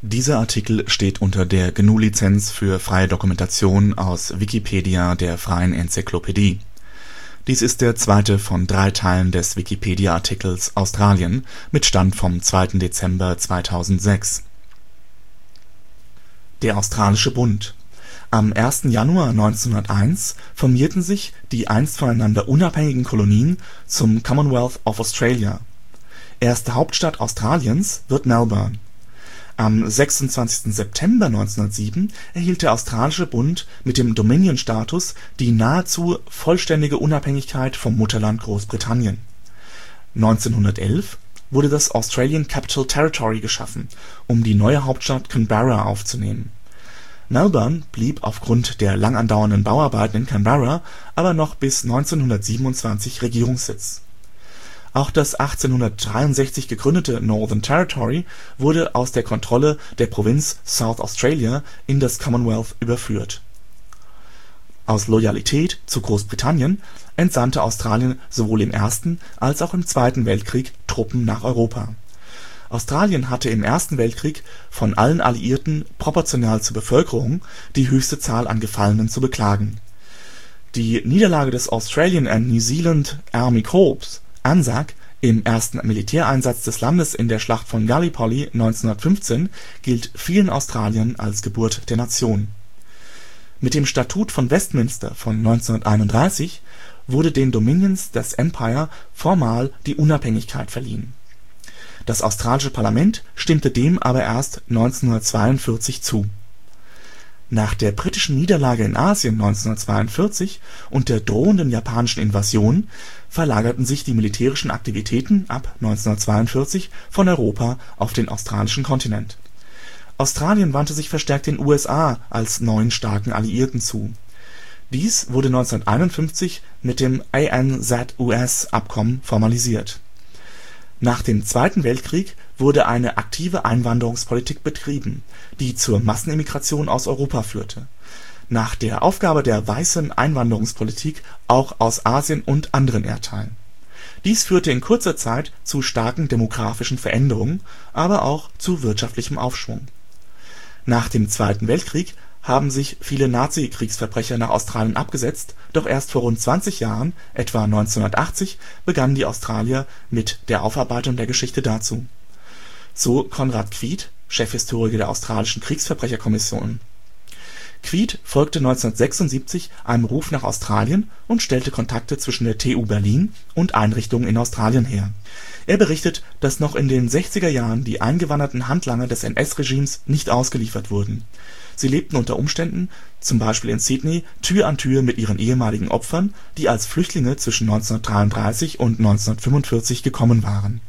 Dieser Artikel steht unter der GNU-Lizenz für freie Dokumentation, aus Wikipedia, der freien Enzyklopädie. Dies ist der zweite von 3 Teilen des Wikipedia-Artikels Australien mit Stand vom 2. Dezember 2006. Der Australische Bund. Am 1. Januar 1901 formierten sich die einst voneinander unabhängigen Kolonien zum Commonwealth of Australia. Erste Hauptstadt Australiens wird Melbourne. Am 26. September 1907 erhielt der Australische Bund mit dem Dominion-Status die nahezu vollständige Unabhängigkeit vom Mutterland Großbritannien. 1911 wurde das Australian Capital Territory geschaffen, um die neue Hauptstadt Canberra aufzunehmen. Melbourne blieb aufgrund der lang andauernden Bauarbeiten in Canberra aber noch bis 1927 Regierungssitz. Auch das 1863 gegründete Northern Territory wurde aus der Kontrolle der Provinz South Australia in das Commonwealth überführt. Aus Loyalität zu Großbritannien entsandte Australien sowohl im Ersten als auch im Zweiten Weltkrieg Truppen nach Europa. Australien hatte im Ersten Weltkrieg von allen Alliierten proportional zur Bevölkerung die höchste Zahl an Gefallenen zu beklagen. Die Niederlage des Australian and New Zealand Army Corps (ANZAC) im ersten Militäreinsatz des Landes in der Schlacht von Gallipoli 1915 gilt vielen Australiern als Geburt der Nation. Mit dem Statut von Westminster von 1931 wurde den Dominions des Empire formal die Unabhängigkeit verliehen. Das australische Parlament stimmte dem aber erst 1942 zu. Nach der britischen Niederlage in Asien 1942 und der drohenden japanischen Invasion verlagerten sich die militärischen Aktivitäten ab 1942 von Europa auf den australischen Kontinent. Australien wandte sich verstärkt den USA als neuen starken Alliierten zu. Dies wurde 1951 mit dem ANZUS-Abkommen formalisiert. Nach dem Zweiten Weltkrieg wurde eine aktive Einwanderungspolitik betrieben, die zur Massenimmigration aus Europa führte. Nach der Aufgabe der weißen Einwanderungspolitik auch aus Asien und anderen Erdteilen. Dies führte in kurzer Zeit zu starken demografischen Veränderungen, aber auch zu wirtschaftlichem Aufschwung. Nach dem Zweiten Weltkrieg haben sich viele Nazi-Kriegsverbrecher nach Australien abgesetzt, doch erst vor rund 20 Jahren, etwa 1980, begannen die Australier mit der Aufarbeitung der Geschichte dazu. So Konrad Kviet, Chefhistoriker der australischen Kriegsverbrecherkommission. Kviet folgte 1976 einem Ruf nach Australien und stellte Kontakte zwischen der TU Berlin und Einrichtungen in Australien her. Er berichtet, dass noch in den 60er Jahren die eingewanderten Handlanger des NS-Regimes nicht ausgeliefert wurden. Sie lebten unter Umständen, zum Beispiel in Sydney, Tür an Tür mit ihren ehemaligen Opfern, die als Flüchtlinge zwischen 1933 und 1945 gekommen waren.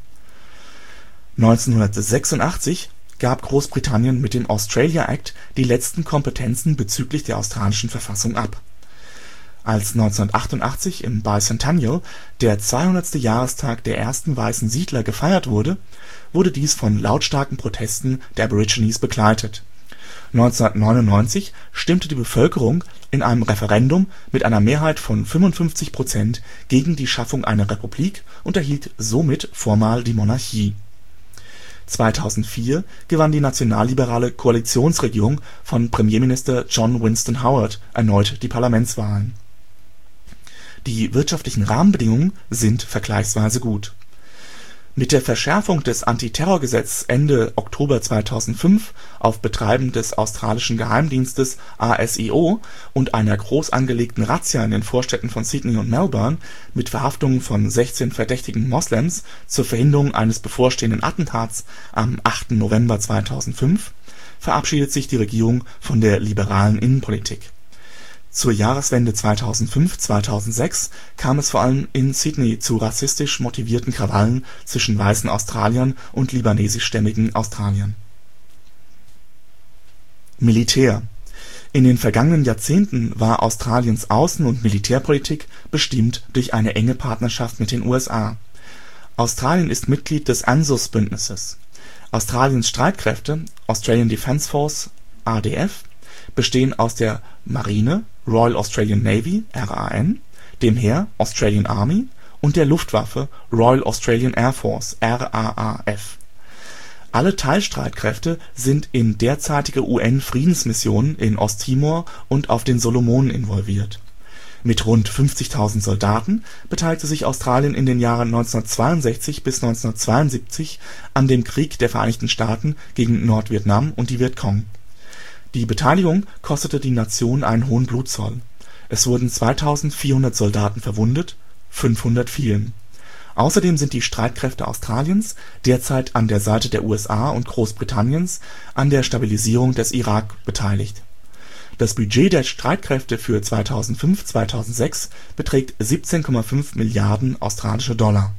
1986 gab Großbritannien mit dem Australia Act die letzten Kompetenzen bezüglich der australischen Verfassung ab. Als 1988 im Bicentennial der 200. Jahrestag der ersten weißen Siedler gefeiert wurde, wurde dies von lautstarken Protesten der Aborigines begleitet. 1999 stimmte die Bevölkerung in einem Referendum mit einer Mehrheit von 55% gegen die Schaffung einer Republik und erhielt somit formal die Monarchie. 2004 gewann die nationalliberale Koalitionsregierung von Premierminister John Winston Howard erneut die Parlamentswahlen. Die wirtschaftlichen Rahmenbedingungen sind vergleichsweise gut. Mit der Verschärfung des Antiterrorgesetzes Ende Oktober 2005 auf Betreiben des australischen Geheimdienstes ASIO und einer groß angelegten Razzia in den Vorstädten von Sydney und Melbourne mit Verhaftungen von 16 verdächtigen Moslems zur Verhinderung eines bevorstehenden Attentats am 8. November 2005 verabschiedet sich die Regierung von der liberalen Innenpolitik. Zur Jahreswende 2005/2006 kam es vor allem in Sydney zu rassistisch motivierten Krawallen zwischen weißen Australiern und libanesischstämmigen Australiern. Militär. In den vergangenen Jahrzehnten war Australiens Außen- und Militärpolitik bestimmt durch eine enge Partnerschaft mit den USA. Australien ist Mitglied des ANZUS-Bündnisses. Australiens Streitkräfte (Australian Defence Force (ADF) bestehen aus der Marine (Royal Australian Navy (RAN), dem Heer (Australian Army) und der Luftwaffe (Royal Australian Air Force (RAAF). Alle Teilstreitkräfte sind in derzeitige UN-Friedensmissionen in Osttimor und auf den Solomonen involviert. Mit rund 50.000 Soldaten beteiligte sich Australien in den Jahren 1962 bis 1972 an dem Krieg der Vereinigten Staaten gegen Nordvietnam und die Vietcong. Die Beteiligung kostete die Nation einen hohen Blutzoll. Es wurden 2.400 Soldaten verwundet, 500 fielen. Außerdem sind die Streitkräfte Australiens derzeit an der Seite der USA und Großbritanniens an der Stabilisierung des Irak beteiligt. Das Budget der Streitkräfte für 2005/2006 beträgt 17,5 Milliarden australische Dollar.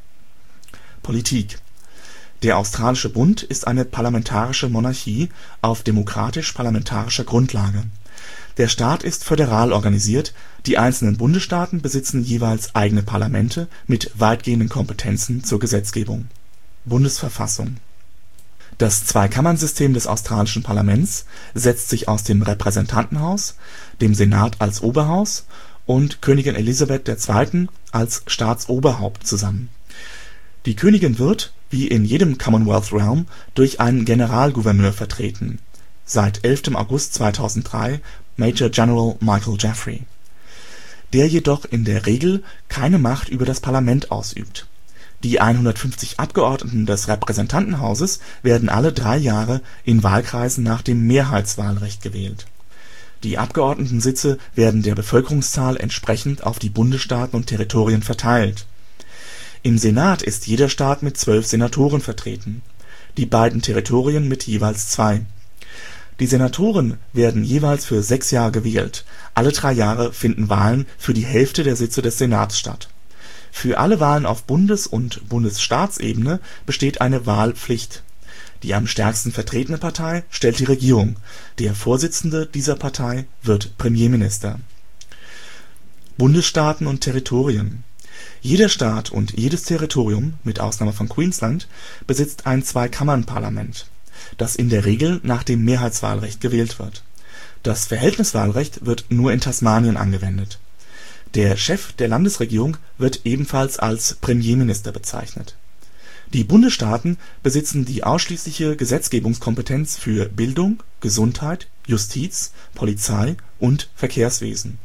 Politik. Der Australische Bund ist eine parlamentarische Monarchie auf demokratisch-parlamentarischer Grundlage. Der Staat ist föderal organisiert, die einzelnen Bundesstaaten besitzen jeweils eigene Parlamente mit weitgehenden Kompetenzen zur Gesetzgebung. Bundesverfassung. Das Zweikammernsystem des australischen Parlaments setzt sich aus dem Repräsentantenhaus, dem Senat als Oberhaus und Königin Elisabeth II. Als Staatsoberhaupt zusammen. Die Königin wird, wie in jedem Commonwealth Realm, durch einen Generalgouverneur vertreten (seit 11. August 2003 Major General Michael Jeffery), der jedoch in der Regel keine Macht über das Parlament ausübt. Die 150 Abgeordneten des Repräsentantenhauses werden alle 3 Jahre in Wahlkreisen nach dem Mehrheitswahlrecht gewählt. Die Abgeordnetensitze werden der Bevölkerungszahl entsprechend auf die Bundesstaaten und Territorien verteilt. Im Senat ist jeder Staat mit 12 Senatoren vertreten, die beiden Territorien mit jeweils 2. Die Senatoren werden jeweils für 6 Jahre gewählt, alle 3 Jahre finden Wahlen für die Hälfte der Sitze des Senats statt. Für alle Wahlen auf Bundes - und Bundesstaatsebene besteht eine Wahlpflicht. Die am stärksten vertretene Partei stellt die Regierung, der Vorsitzende dieser Partei wird Premierminister. Bundesstaaten und Territorien. Jeder Staat und jedes Territorium, mit Ausnahme von Queensland, besitzt ein Zweikammernparlament, das in der Regel nach dem Mehrheitswahlrecht gewählt wird. Das Verhältniswahlrecht wird nur in Tasmanien angewendet. Der Chef der Landesregierung wird ebenfalls als Premierminister bezeichnet. Die Bundesstaaten besitzen die ausschließliche Gesetzgebungskompetenz für Bildung, Gesundheit, Justiz, Polizei und Verkehrswesen.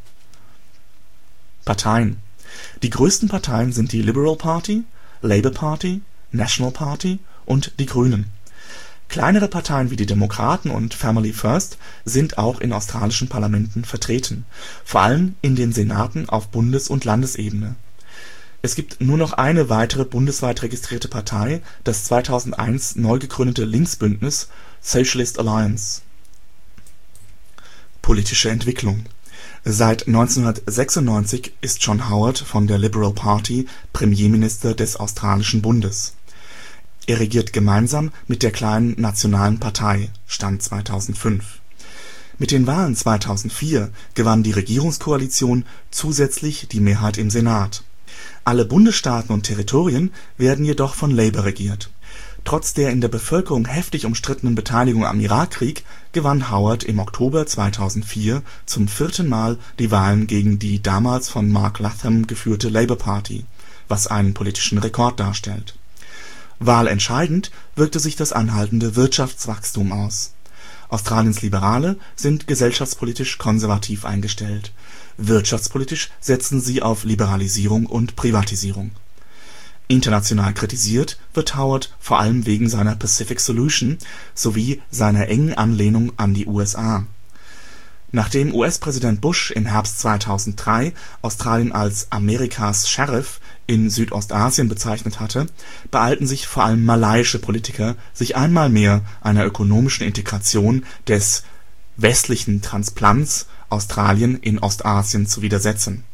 Parteien. Die größten Parteien sind die Liberal Party, Labour Party, National Party und die Grünen. Kleinere Parteien wie die Demokraten und Family First sind auch in australischen Parlamenten vertreten, vor allem in den Senaten auf Bundes - und Landesebene. Es gibt nur noch eine weitere bundesweit registrierte Partei, das 2001 neu gegründete Linksbündnis Socialist Alliance. Politische Entwicklung. Seit 1996 ist John Howard von der Liberal Party Premierminister des australischen Bundes. Er regiert gemeinsam mit der kleinen Nationalen Partei (Stand 2005). Mit den Wahlen 2004 gewann die Regierungskoalition zusätzlich die Mehrheit im Senat. Alle Bundesstaaten und Territorien werden jedoch von Labour regiert. Trotz der in der Bevölkerung heftig umstrittenen Beteiligung am Irakkrieg gewann Howard im Oktober 2004 zum 4. Mal die Wahlen gegen die damals von Mark Latham geführte Labour Party, was einen politischen Rekord darstellt. Wahlentscheidend wirkte sich das anhaltende Wirtschaftswachstum aus. Australiens Liberale sind gesellschaftspolitisch konservativ eingestellt. Wirtschaftspolitisch setzen sie auf Liberalisierung und Privatisierung. International kritisiert wird Howard vor allem wegen seiner Pacific Solution sowie seiner engen Anlehnung an die USA. Nachdem US-Präsident Bush im Herbst 2003 Australien als Amerikas Sheriff in Südostasien bezeichnet hatte, beeilten sich vor allem malaiische Politiker, sich einmal mehr einer ökonomischen Integration des westlichen Transplants Australien in Ostasien zu widersetzen.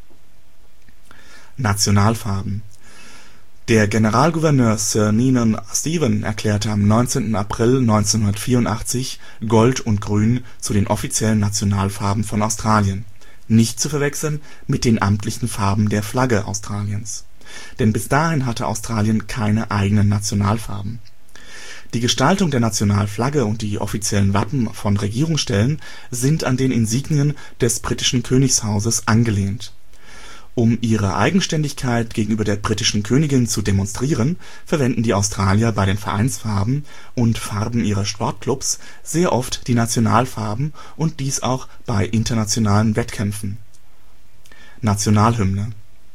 Nationalfarben. Der Generalgouverneur Sir Ninian Stephen erklärte am 19. April 1984 Gold und Grün zu den offiziellen Nationalfarben von Australien, nicht zu verwechseln mit den amtlichen Farben der Flagge Australiens, denn bis dahin hatte Australien keine eigenen Nationalfarben. Die Gestaltung der Nationalflagge und die offiziellen Wappen von Regierungsstellen sind an den Insignien des britischen Königshauses angelehnt. Um ihre Eigenständigkeit gegenüber der britischen Königin zu demonstrieren, verwenden die Australier bei den Vereinsfarben und Farben ihrer Sportklubs sehr oft die Nationalfarben und dies auch bei internationalen Wettkämpfen. Nationalhymne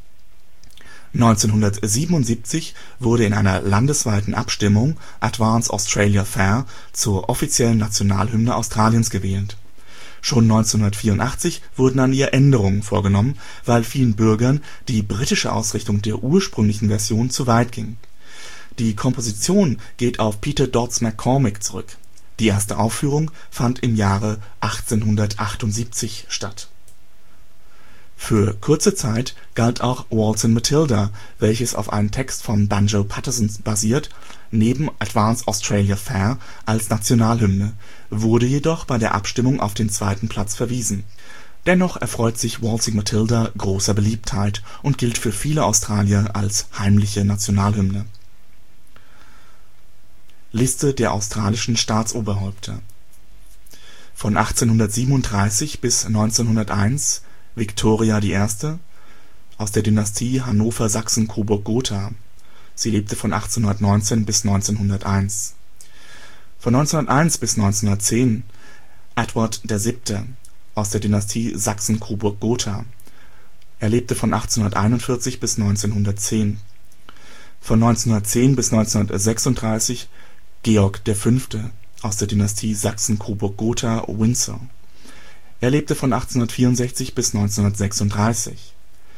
1977 wurde in einer landesweiten Abstimmung Advance Australia Fair zur offiziellen Nationalhymne Australiens gewählt. Schon 1984 wurden an ihr Änderungen vorgenommen, weil vielen Bürgern die britische Ausrichtung der ursprünglichen Version zu weit ging. Die Komposition geht auf Peter Dodds McCormick zurück. Die erste Aufführung fand im Jahre 1878 statt. Für kurze Zeit galt auch Waltzin' Matilda, welches auf einem Text von Banjo Paterson basiert, neben Advance Australia Fair als Nationalhymne, wurde jedoch bei der Abstimmung auf den zweiten Platz verwiesen. Dennoch erfreut sich Waltzing Matilda großer Beliebtheit und gilt für viele Australier als heimliche Nationalhymne. Liste der australischen Staatsoberhäupter von 1837 bis 1901 Victoria I. aus der Dynastie Hannover-Sachsen-Coburg-Gotha. Sie lebte von 1819 bis 1901. Von 1901 bis 1910 Edward VII. Aus der Dynastie Sachsen-Coburg-Gotha. Er lebte von 1841 bis 1910. Von 1910 bis 1936 Georg V. aus der Dynastie Sachsen-Coburg-Gotha-Windsor. Er lebte von 1864 bis 1936.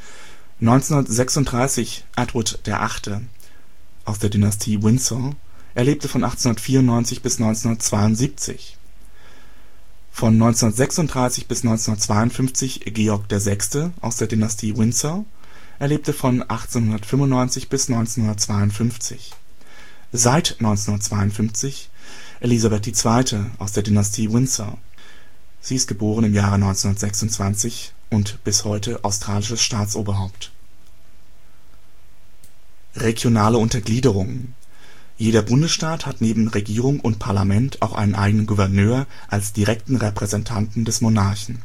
1936 Edward VIII. aus der Dynastie Windsor. Er lebte von 1894 bis 1972. Von 1936 bis 1952 Georg VI. aus der Dynastie Windsor. Er lebte von 1895 bis 1952. Seit 1952 Elisabeth II. aus der Dynastie Windsor. Sie ist geboren im Jahre 1926 und bis heute australisches Staatsoberhaupt. Regionale Untergliederungen. Jeder Bundesstaat hat neben Regierung und Parlament auch einen eigenen Gouverneur als direkten Repräsentanten des Monarchen.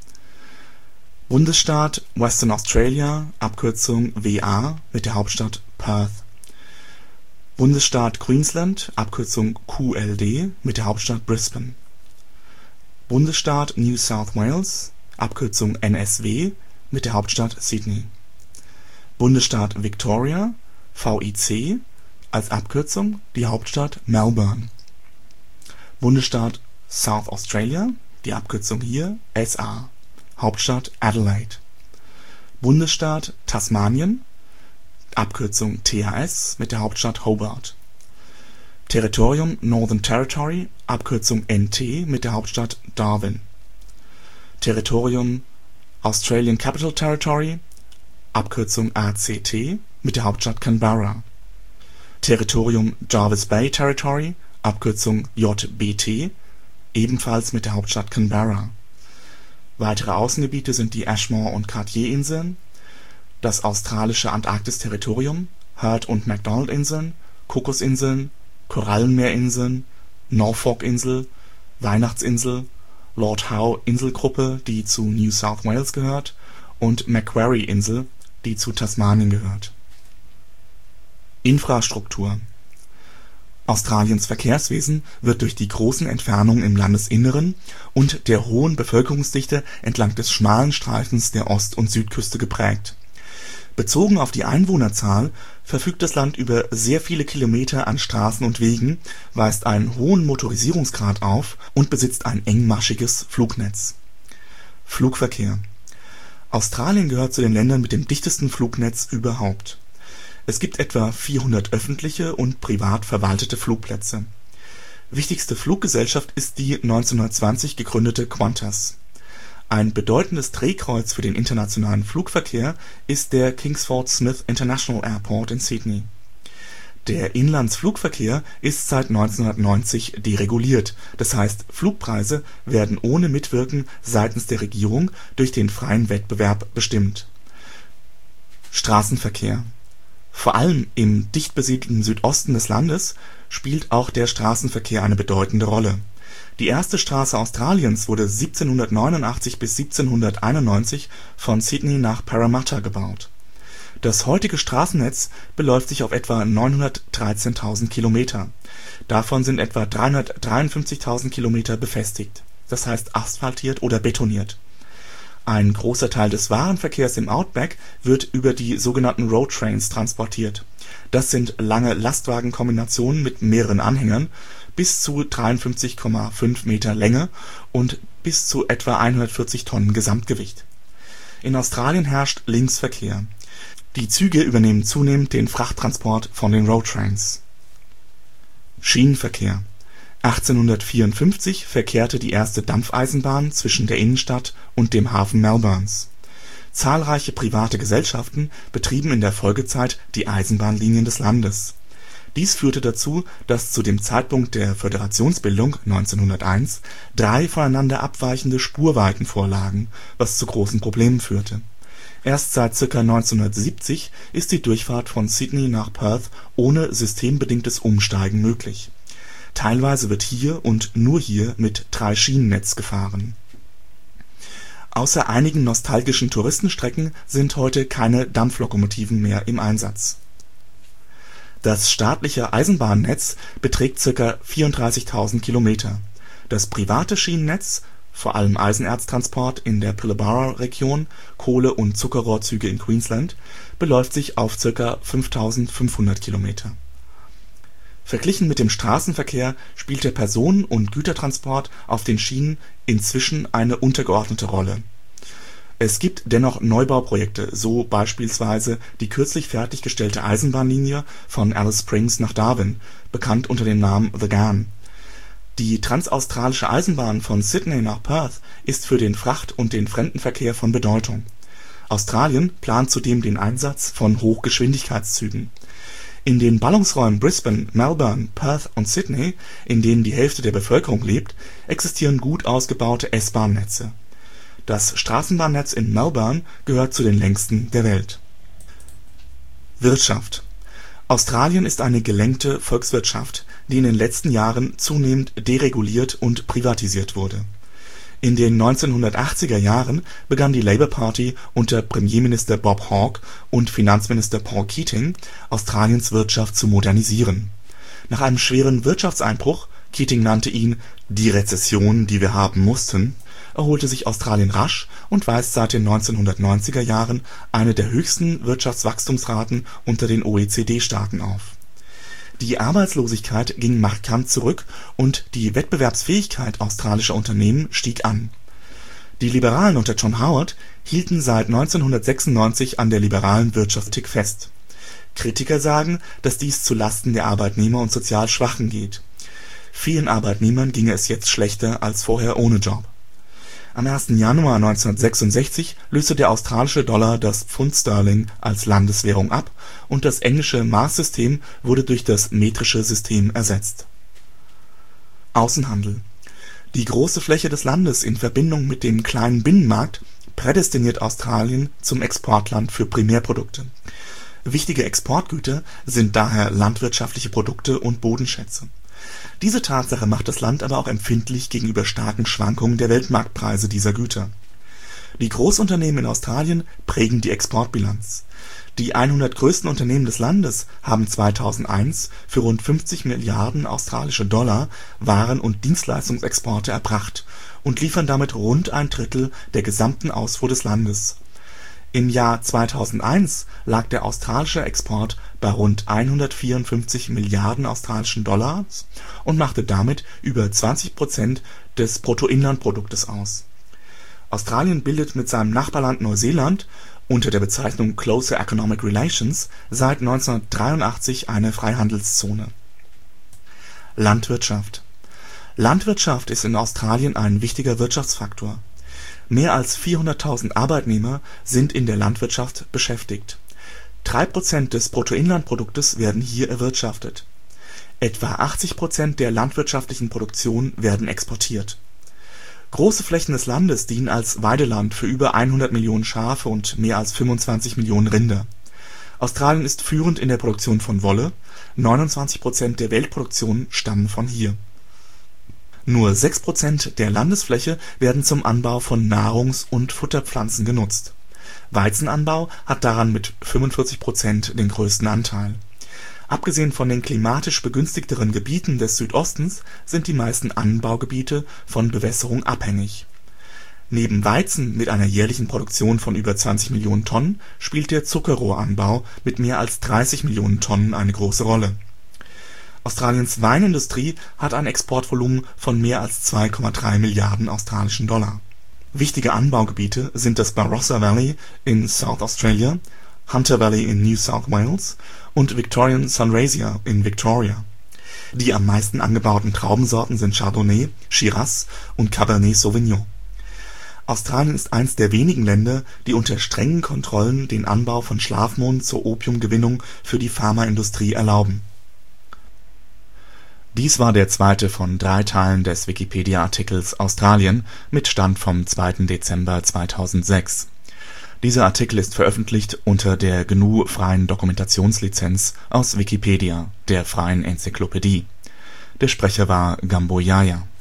Bundesstaat Western Australia, Abkürzung WA, mit der Hauptstadt Perth. Bundesstaat Queensland, Abkürzung QLD, mit der Hauptstadt Brisbane. Bundesstaat New South Wales, Abkürzung NSW, mit der Hauptstadt Sydney. Bundesstaat Victoria, VIC, als Abkürzung die Hauptstadt Melbourne. Bundesstaat South Australia, die Abkürzung hier SA, Hauptstadt Adelaide. Bundesstaat Tasmanien, Abkürzung TAS, mit der Hauptstadt Hobart. Territorium Northern Territory, Abkürzung NT, mit der Hauptstadt Darwin. Territorium Australian Capital Territory, Abkürzung ACT, mit der Hauptstadt Canberra. Territorium Jervis Bay Territory, Abkürzung JBT, ebenfalls mit der Hauptstadt Canberra. Weitere Außengebiete sind die Ashmore und Cartier-Inseln, das australische Antarktis-Territorium, Heard und McDonald-Inseln, Kokosinseln, Korallenmeerinseln, Norfolk-Insel, Weihnachtsinsel, Lord Howe-Inselgruppe, die zu New South Wales gehört, und Macquarie-Insel, die zu Tasmanien gehört. Infrastruktur. Australiens Verkehrswesen wird durch die großen Entfernungen im Landesinneren und der hohen Bevölkerungsdichte entlang des schmalen Streifens der Ost- und Südküste geprägt. Bezogen auf die Einwohnerzahl verfügt das Land über sehr viele Kilometer an Straßen und Wegen, weist einen hohen Motorisierungsgrad auf und besitzt ein engmaschiges Flugnetz. Flugverkehr. Australien gehört zu den Ländern mit dem dichtesten Flugnetz überhaupt. Es gibt etwa 400 öffentliche und privat verwaltete Flugplätze. Wichtigste Fluggesellschaft ist die 1920 gegründete Qantas. Ein bedeutendes Drehkreuz für den internationalen Flugverkehr ist der Kingsford Smith International Airport in Sydney. Der Inlandsflugverkehr ist seit 1990 dereguliert, das heißt Flugpreise werden ohne Mitwirken seitens der Regierung durch den freien Wettbewerb bestimmt. Straßenverkehr. Vor allem im dicht besiedelten Südosten des Landes spielt auch der Straßenverkehr eine bedeutende Rolle. Die erste Straße Australiens wurde 1789 bis 1791 von Sydney nach Parramatta gebaut. Das heutige Straßennetz beläuft sich auf etwa 913.000 Kilometer. Davon sind etwa 353.000 Kilometer befestigt, das heißt asphaltiert oder betoniert. Ein großer Teil des Warenverkehrs im Outback wird über die sogenannten Road Trains transportiert. Das sind lange Lastwagenkombinationen mit mehreren Anhängern, bis zu 53,5 Meter Länge und bis zu etwa 140 Tonnen Gesamtgewicht. In Australien herrscht Linksverkehr. Die Züge übernehmen zunehmend den Frachttransport von den Road Trains. Schienenverkehr. 1854 verkehrte die erste Dampfeisenbahn zwischen der Innenstadt und dem Hafen Melbournes. Zahlreiche private Gesellschaften betrieben in der Folgezeit die Eisenbahnlinien des Landes. Dies führte dazu, dass zu dem Zeitpunkt der Föderationsbildung 1901 3 voneinander abweichende Spurweiten vorlagen, was zu großen Problemen führte. Erst seit ca. 1970 ist die Durchfahrt von Sydney nach Perth ohne systembedingtes Umsteigen möglich. Teilweise wird hier und nur hier mit 3-Schienennetz gefahren. Außer einigen nostalgischen Touristenstrecken sind heute keine Dampflokomotiven mehr im Einsatz. Das staatliche Eisenbahnnetz beträgt ca. 34.000 Kilometer. Das private Schienennetz, vor allem Eisenerztransport in der Pilbara-Region, Kohle - und Zuckerrohrzüge in Queensland, beläuft sich auf ca. 5.500 Kilometer. Verglichen mit dem Straßenverkehr spielt der Personen - und Gütertransport auf den Schienen inzwischen eine untergeordnete Rolle. Es gibt dennoch Neubauprojekte, so beispielsweise die kürzlich fertiggestellte Eisenbahnlinie von Alice Springs nach Darwin, bekannt unter dem Namen The Ghan. Die transaustralische Eisenbahn von Sydney nach Perth ist für den Fracht - und den Fremdenverkehr von Bedeutung. Australien plant zudem den Einsatz von Hochgeschwindigkeitszügen. In den Ballungsräumen Brisbane, Melbourne, Perth und Sydney, in denen die Hälfte der Bevölkerung lebt, existieren gut ausgebaute S-Bahn-Netze. Das Straßenbahnnetz in Melbourne gehört zu den längsten der Welt. Wirtschaft. Australien ist eine gelenkte Volkswirtschaft, die in den letzten Jahren zunehmend dereguliert und privatisiert wurde. In den 1980er Jahren begann die Labour Party unter Premierminister Bob Hawke und Finanzminister Paul Keating, Australiens Wirtschaft zu modernisieren. Nach einem schweren Wirtschaftseinbruch – Keating nannte ihn „ die Rezession, die wir haben mussten “– erholte sich Australien rasch und weist seit den 1990er Jahren eine der höchsten Wirtschaftswachstumsraten unter den OECD-Staaten auf. Die Arbeitslosigkeit ging markant zurück und die Wettbewerbsfähigkeit australischer Unternehmen stieg an. Die Liberalen unter John Howard hielten seit 1996 an der liberalen Wirtschaftspolitik fest. Kritiker sagen, dass dies zu Lasten der Arbeitnehmer und sozial Schwachen geht. Vielen Arbeitnehmern ginge es jetzt schlechter als vorher ohne Job. Am 1. Januar 1966 löste der australische Dollar das Pfund Sterling als Landeswährung ab und das englische Marksystem wurde durch das metrische System ersetzt. Außenhandel. Die große Fläche des Landes in Verbindung mit dem kleinen Binnenmarkt prädestiniert Australien zum Exportland für Primärprodukte. Wichtige Exportgüter sind daher landwirtschaftliche Produkte und Bodenschätze. Diese Tatsache macht das Land aber auch empfindlich gegenüber starken Schwankungen der Weltmarktpreise dieser Güter. Die Großunternehmen in Australien prägen die Exportbilanz. Die 100 größten Unternehmen des Landes haben 2001 für rund 50 Milliarden australische Dollar Waren- und Dienstleistungsexporte erbracht und liefern damit rund ein Drittel der gesamten Ausfuhr des Landes. Im Jahr 2001 lag der australische Export bei rund 154 Milliarden australischen Dollars und machte damit über 20% des Bruttoinlandproduktes aus. Australien bildet mit seinem Nachbarland Neuseeland unter der Bezeichnung Closer Economic Relations seit 1983 eine Freihandelszone. Landwirtschaft. Landwirtschaft ist in Australien ein wichtiger Wirtschaftsfaktor. Mehr als 400.000 Arbeitnehmer sind in der Landwirtschaft beschäftigt. 3% des Bruttoinlandproduktes werden hier erwirtschaftet. Etwa 80% der landwirtschaftlichen Produktion werden exportiert. Große Flächen des Landes dienen als Weideland für über 100 Millionen Schafe und mehr als 25 Millionen Rinder. Australien ist führend in der Produktion von Wolle, 29% der Weltproduktion stammen von hier. Nur 6% der Landesfläche werden zum Anbau von Nahrungs - und Futterpflanzen genutzt. Weizenanbau hat daran mit 45% den größten Anteil. Abgesehen von den klimatisch begünstigteren Gebieten des Südostens sind die meisten Anbaugebiete von Bewässerung abhängig. Neben Weizen mit einer jährlichen Produktion von über 20 Millionen Tonnen spielt der Zuckerrohranbau mit mehr als 30 Millionen Tonnen eine große Rolle. Australiens Weinindustrie hat ein Exportvolumen von mehr als 2,3 Milliarden australischen Dollar. Wichtige Anbaugebiete sind das Barossa Valley in South Australia, Hunter Valley in New South Wales und Victorian Sunraysia in Victoria. Die am meisten angebauten Traubensorten sind Chardonnay, Shiraz und Cabernet Sauvignon. Australien ist eines der wenigen Länder, die unter strengen Kontrollen den Anbau von Schlafmohn zur Opiumgewinnung für die Pharmaindustrie erlauben. Dies war der zweite von 3 Teilen des Wikipedia-Artikels Australien mit Stand vom 2. Dezember 2006. Dieser Artikel ist veröffentlicht unter der GNU Freien Dokumentationslizenz aus Wikipedia, der freien Enzyklopädie. Der Sprecher war Gambo Yahya